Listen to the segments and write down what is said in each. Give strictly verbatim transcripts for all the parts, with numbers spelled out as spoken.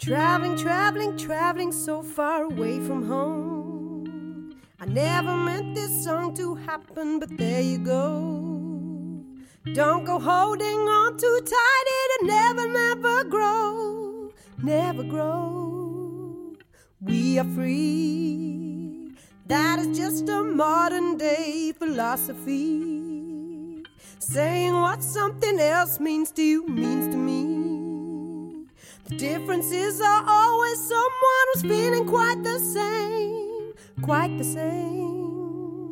Traveling, traveling, traveling so far away from home. I never meant this song to happen, but there you go. Don't go holding on too tight, it'll never, never grow, never grow. We are free, that is just a modern day philosophy. Saying what something else means to you means to me. The differences are always someone who's feeling quite the same, quite the same.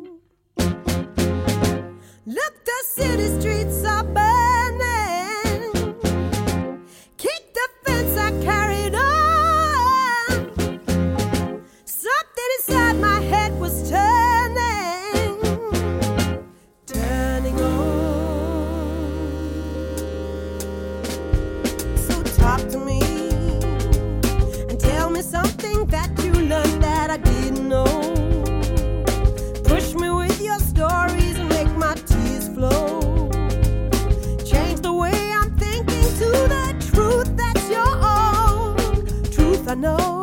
Look, the city streets are burning. Kick the fence I carried on. Something inside my head was turning, turning on. So talk to me. Tell me something that you learned that I didn't know. Push me with your stories and make my tears flow. Change the way I'm thinking to the truth that's your own truth I know.